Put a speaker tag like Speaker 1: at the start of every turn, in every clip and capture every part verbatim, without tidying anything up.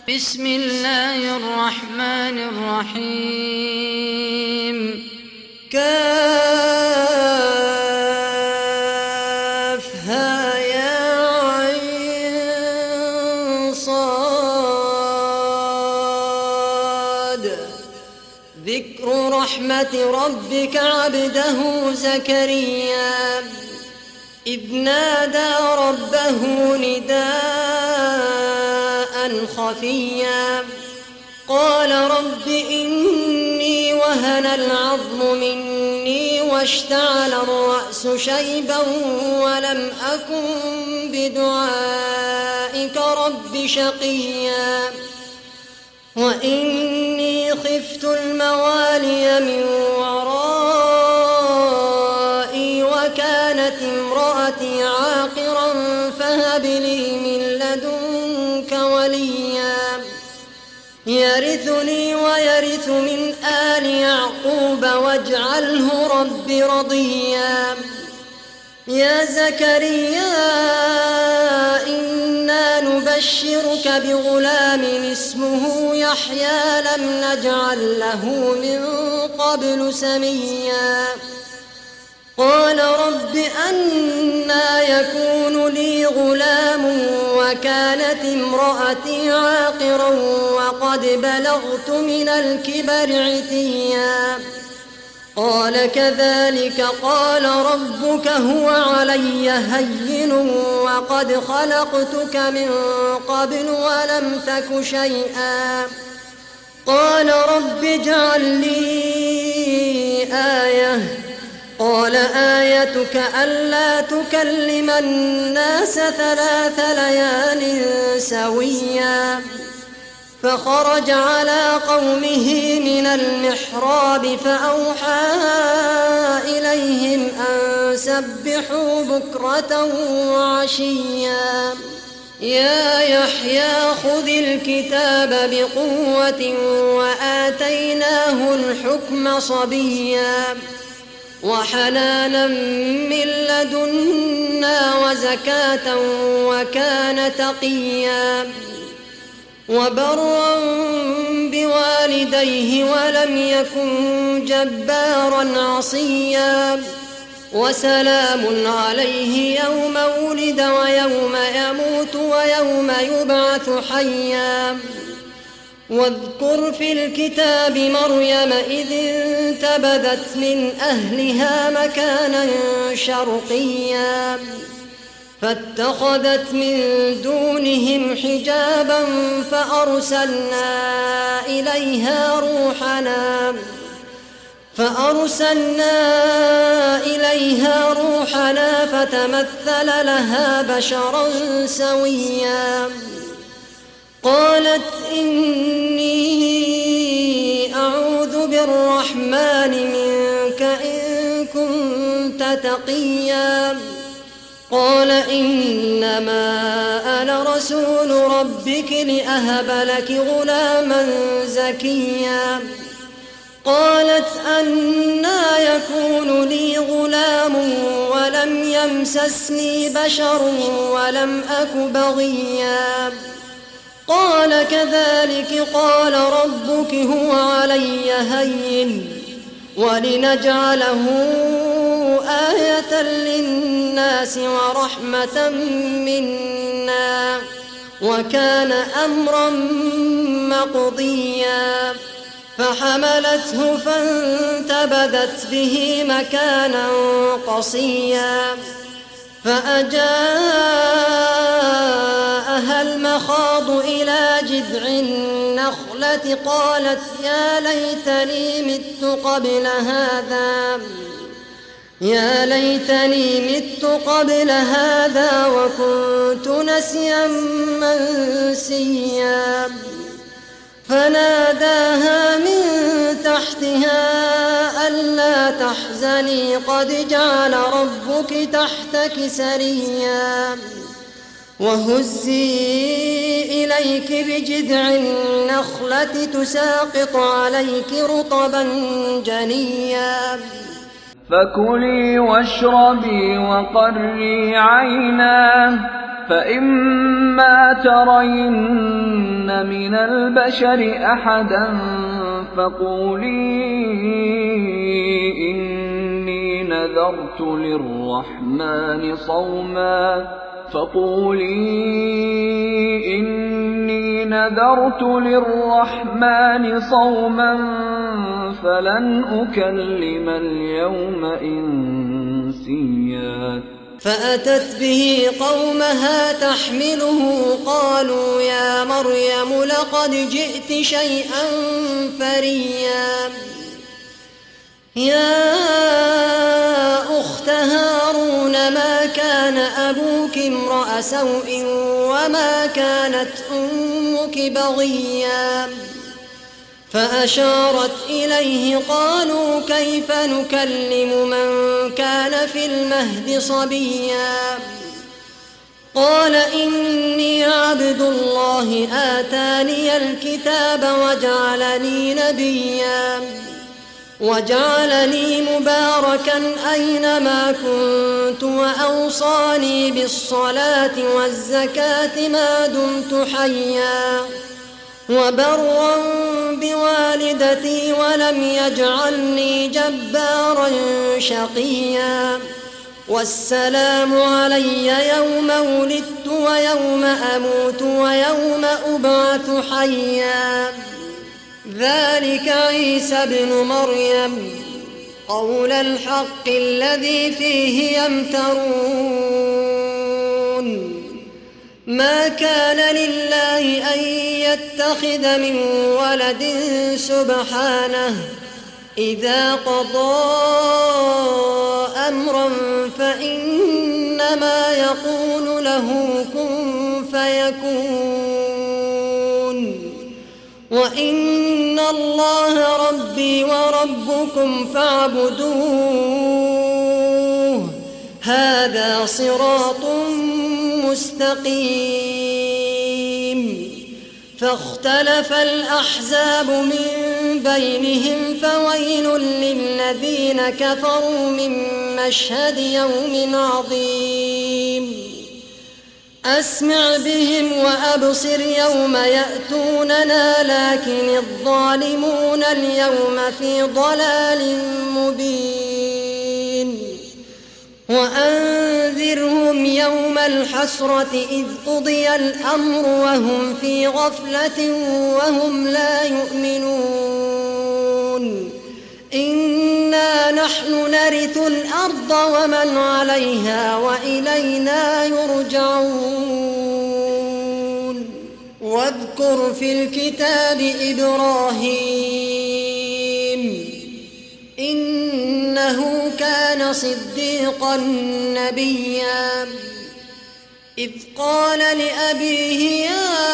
Speaker 1: بسم الله الرحمن الرحيم. كافها يا عين صاد. ذكر رحمة ربك عبده زكريا إذ نادى ربه نداء خفيا قال رب إني وهن العظم مني واشتعل الرأس شيبا ولم أكن بدعائك رب شقيا وإني خفت الموالي من ورائي وكانت امرأتي عاقرا فهب لي من لدنك وليا يرثني ويرث من آل يعقوب واجعله رب رضيا. يا زكريا إنا نبشرك بغلام اسمه يحيى لم نجعل له من قبل سميا قال رب أنى يكون لي غلام وكانت امرأتي عاقرا وقد بلغت من الكبر عتيا قال كذلك قال ربك هو علي هين وقد خلقتك من قبل ولم تك شيئا قال رب اجعل لي آية قال آيتك ألا تكلم الناس ثلاث ليال سويا فخرج على قومه من المحراب فأوحى إليهم أن سبحوا بكرة وعشيا يا يحيى خذ الكتاب بقوة وآتيناه الحكم صبيا وحنانا من لدنا وزكاة وكان تقيا وبرا بوالديه ولم يكن جبارا عصيا وسلام عليه يوم ولد ويوم يموت ويوم يبعث حيا واذكر في الكتاب مريم إذ انتبذت من أهلها مكانا شرقيا فاتخذت من دونهم حجابا فأرسلنا إليها روحنا فأرسلنا إليها روحنا فتمثل لها بشرا سويا قالت إني أعوذ بالرحمن منك إن كنت تقيا قال إنما أنا رسول ربك لأهب لك غلاما زكيا قالت أنى يكون لي غلام ولم يمسسني بشر ولم أك بغيا قال كذلك قال ربك هو علي هين ولنجعله آية للناس ورحمة منا وكان أمرا مقضيا فحملته فانتبذت به مكانا قصيا فأجاءها المخاض إلى جذع النخلة قالت يا ليتني مت قبل هذا يا ليتني مت قبل هذا وكنت نسيا منسيا فناداها من تحتها ألا تحزني قد جعل ربك تحتك سريا وهزي إليك بجذع النخلة تساقط عليك رطبا جنيا
Speaker 2: فكلي واشربي وقري عينا فإما ترين من البشر أحدا فقولي إني نذرت للرحمن صوما فقولي إني نذرت للرحمن صوما فلن أكلم اليوم إنسيا.
Speaker 1: فأتت به قومها تحمله قالوا يا مريم لقد جئت شيئا فريا. يا أخت هارون ما كان أبوك امرأ سوء وما كانت أمك بغيا. فأشارت إليه قالوا كيف نكلم من كان في المهد صبيا. قال إني عبد الله آتاني الكتاب وجعلني نبيا وجعلني مباركا أينما كنت وأوصاني بالصلاة والزكاة ما دمت حيا وبرا بوالدتي ولم يجعلني جبارا شقيا. والسلام علي يوم ولدت ويوم أموت ويوم أبعث حيا. ذلك عيسى ابن مريم قول الحق الذي فيه يمترون. ما كان لله أن يتخذ من ولد سبحانه إذا قضى أمرا فإنما يقول له كن فيكون. وإن الله ربي وربكم فاعبدوه هذا صراط مستقيم. فاختلف الأحزاب من بينهم فويل للذين كفروا من مشهد يوم عظيم. أسمع بهم وأبصر يوم يأتوننا لكن الظالمون اليوم في ضلال مبين. وأنذرهم يوم الحسرة إذ قضي الأمر وهم في غفلة وهم لا يؤمنون. إنا نحن نرث الأرض ومن عليها وإلينا يرجعون. واذكر في الكتاب إبراهيم إنه كان صديقا نبيا. إذ قال لأبيه يا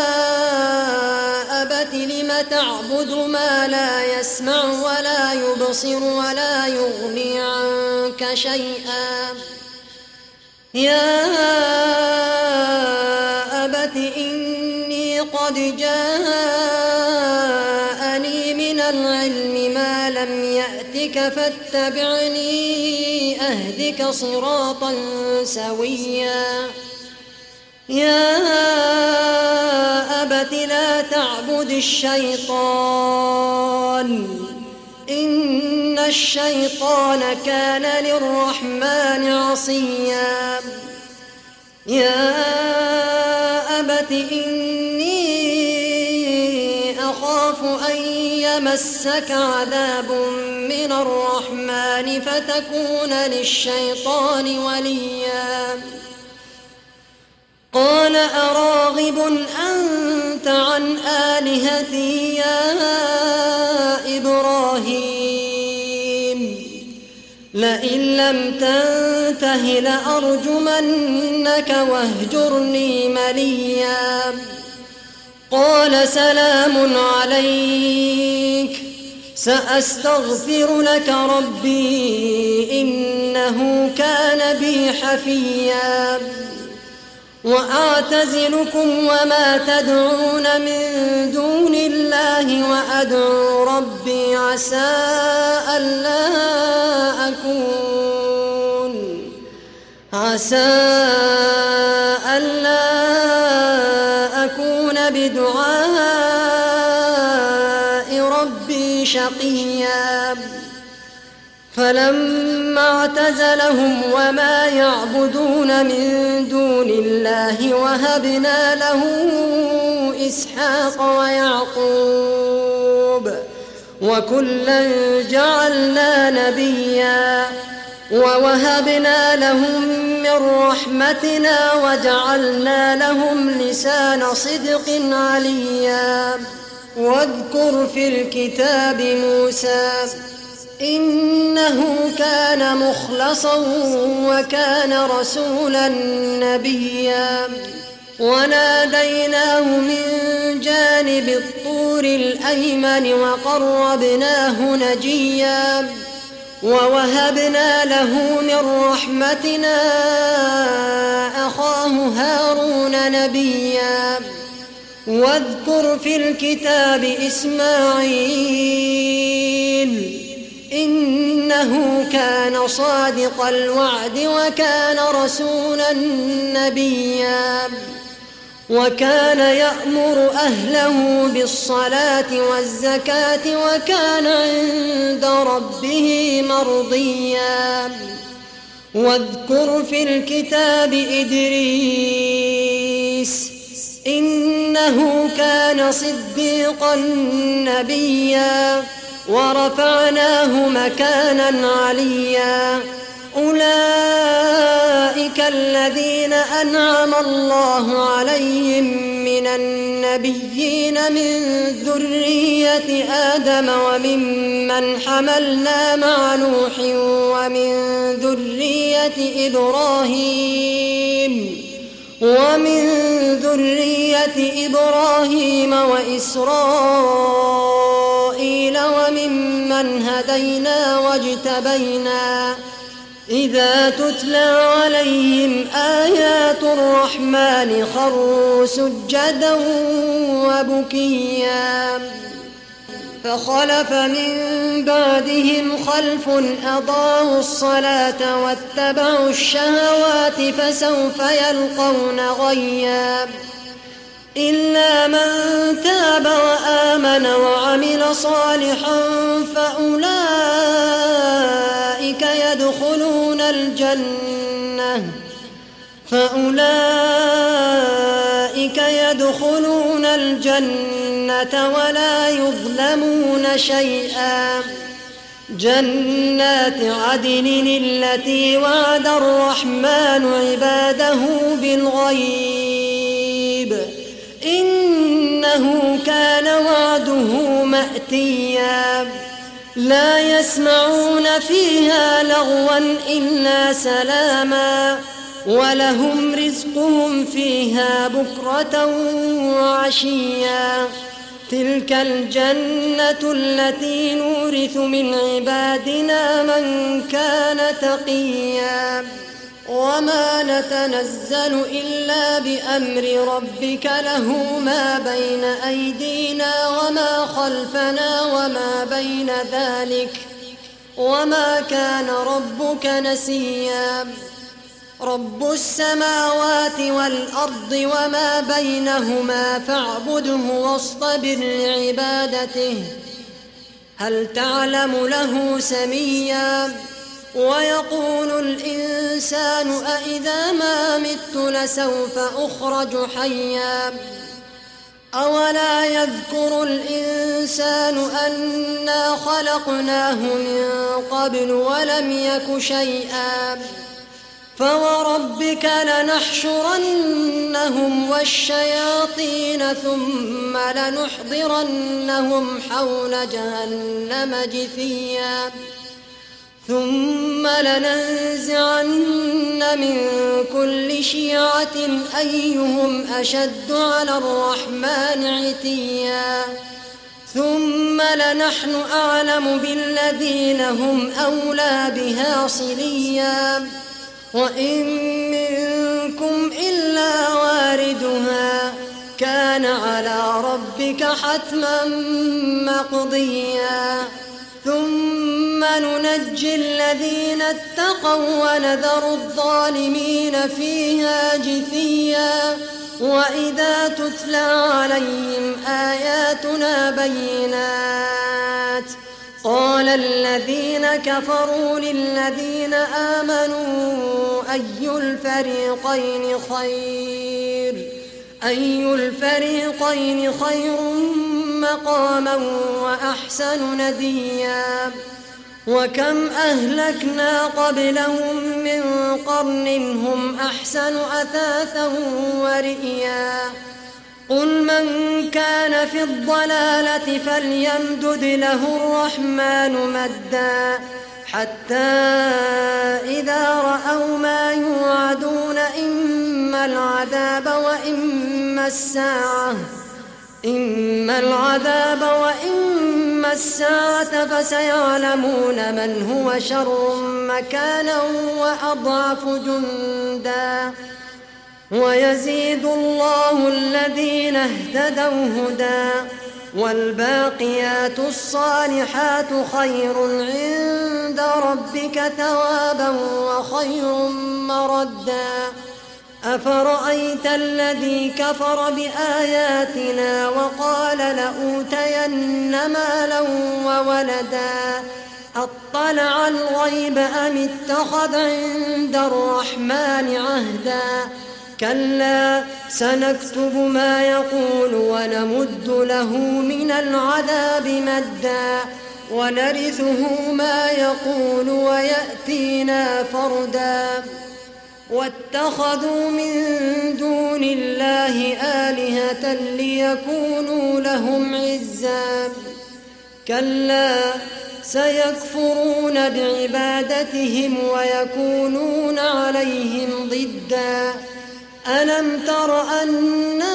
Speaker 1: أبت لم تعبد ما لا يسمع ولا يبصر ولا يغني عنك شيئا. يا أبت إني قد جاءني من العلم ما لم يأتك فاتبعني أهدك صراطا سويا. يا أبت لا تعبد الشيطان إن الشيطان كان للرحمن عصيا. يا أبت إني أخاف أن يمسك عذاب من الرحمن فتكون للشيطان وليا. قال أراغب أنت عن آلهتي يا إبراهيم لئن لم تنته لأرجمنك واهجرني مليا. قال سلام عليك سأستغفر لك ربي إنه كان بي حفيا. وأعتزلكم وما تدعون من دون الله وأدعو ربي عسى ألا أكون عسى ألا شقيا فلما اعتزلهم وما يعبدون من دون الله وهبنا له إسحاق ويعقوب وكلا جعلنا نبيا ووهبنا لهم من رحمتنا وجعلنا لهم لسان صدق عليا واذكر في الكتاب موسى إنه كان مخلصا وكان رسولا نبيا وناديناه من جانب الطور الأيمن وقربناه نجيا ووهبنا له من رحمتنا أخاه هارون نبيا واذكر في الكتاب إسماعيل إنه كان صادق الوعد وكان رسولا نبيا وكان يأمر أهله بالصلاة والزكاة وكان عند ربه مرضيا واذكر في الكتاب إدريس إنه كان صديقا نبيا ورفعناه مكانا عليا أولئك الذين أنعم الله عليهم من النبيين من ذرية آدم وممن حملنا مع نوح ومن ذرية إبراهيم ومن ذرية إبراهيم وإسرائيل وممن هدينا واجتبينا إذا تتلى عليهم آيات الرحمن خروا سجدا وبكيا فخلف من بعدهم خلف أضاعوا الصلاة واتبعوا الشهوات فسوف يلقون غيا إلا من تاب وآمن وعمل صالحا فأولئك يدخلون الجنة فأولئك يدخلون الجنة ولا يظلمون شيئا جنات عدن التي وعد الرحمن عباده بالغيب إنه كان وعده مأتيا لا يسمعون فيها لغوا إلا سلاما ولهم رزقهم فيها بكرة وعشيا تلك الجنة التي نورث من عبادنا من كان تقيا وما نتنزل إلا بأمر ربك له ما بين أيدينا وما خلفنا وما بين ذلك وما كان ربك نسيا رب السماوات والأرض وما بينهما فاعبده واصطبر لعبادته هل تعلم له سميا ويقول الإنسان أإذا ما مت لسوف أخرج حيا أولا يذكر الإنسان أنا خلقناه من قبل ولم يك شيئا فوربك لنحشرنهم والشياطين ثم لنحضرنهم حول جهنم جثيا ثم لننزعن من كل شيعة أيهم أشد على الرحمن عتيا ثم لنحن أعلم بالذين هم أولى بها صليا وإن منكم إلا واردها كان على ربك حتما مقضيا ثم ننجي الذين اتقوا ونذر الظالمين فيها جثيا وإذا تتلى عليهم آياتنا بينات وقال الذين كفروا للذين آمنوا أي الفريقين خير أي الفريقين خير مقاما وأحسن نديا وكم أهلكنا قبلهم من قرن هم أحسن أثاثا ورئيا قل من كان في الضلالة فليمدد له الرحمن مدا حتى إذا رأوا ما يوعدون إما العذاب وإما الساعة إما العذاب وإما الساعة فسيعلمون من هو شر مكانا وأضعف جندا ويزيد الله الذين اهتدوا هدى والباقيات الصالحات خير عند ربك ثوابا وخير مردا أفرأيت الذي كفر بآياتنا وقال لأوتين مالا وولدا أطلع الغيب أم اتخذ عند الرحمن عهدا كلا سنكتب ما يقول ونمد له من العذاب مدا ونرثه ما يقول ويأتينا فردا واتخذوا من دون الله آلهة ليكونوا لهم عزا كلا سيكفرون بعبادتهم ويكونون عليهم ضدا ألم تر أنا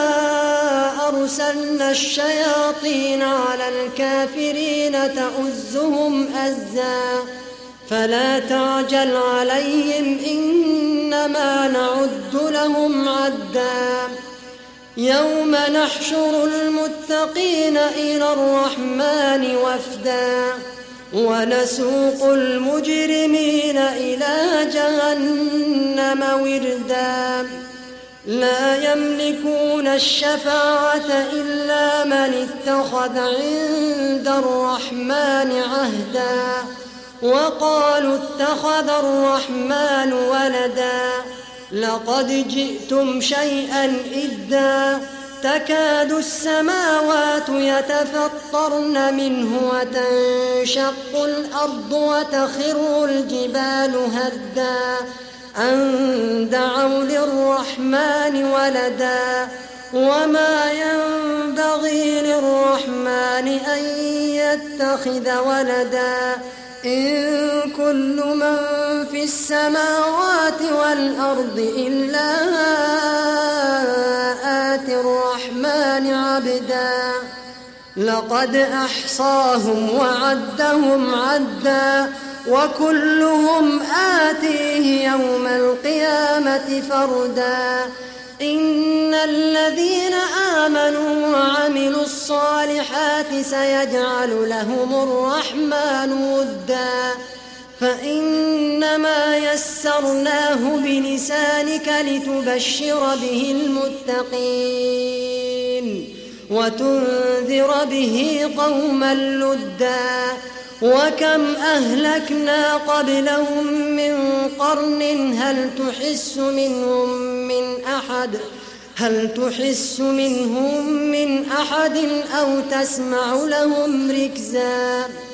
Speaker 1: أرسلنا الشياطين على الكافرين تؤزهم أزا فلا تعجل عليهم إنما نعد لهم عدا يوم نحشر المتقين إلى الرحمن وفدا ونسوق المجرمين إلى جهنم وردا لا يملكون الشفاعة إلا من اتخذ عند الرحمن عهدا وقالوا اتخذ الرحمن ولدا لقد جئتم شيئا إدا تكاد السماوات يتفطرن منه وتنشق الأرض وتخر الجبال هدا أن دعوا للرحمن ولدا وما ينبغي للرحمن أن يتخذ ولدا إن كل من في السماوات والأرض إلا آتي الرحمن عبدا لقد أحصاهم وعدهم عدا وكلهم آتيه يوم القيامة فردا إن الذين آمنوا وعملوا الصالحات سيجعل لهم الرحمن ودا فإنما يسرناه بلسانك لتبشر به المتقين وتنذر به قوما لدا وكم أهلكنا قبلهم من قرن هل تحس منهم من أحد هل تحس منهم من أحد أو تسمع لهم ركزا